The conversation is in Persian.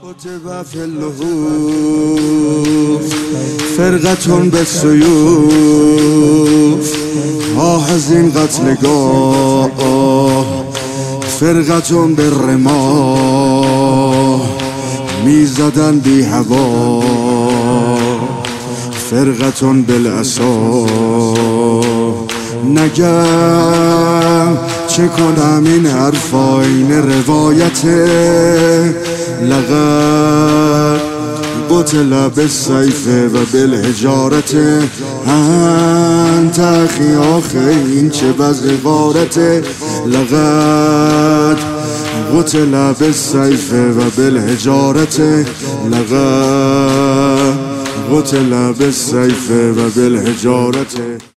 كتب في اللهوف فرقة بالسيوف حزین قتلگاه فرقة بالرماه میزدن بی هوا فرقة بالعصا نگم چه کنم این حرفا این روایته لقد قتل بالسیف و بالحجارت انت اخی آخه این چه وضع غارته لقد قتل بالسیف و بالحجارت لقد قتل بالسیف و بالحجارت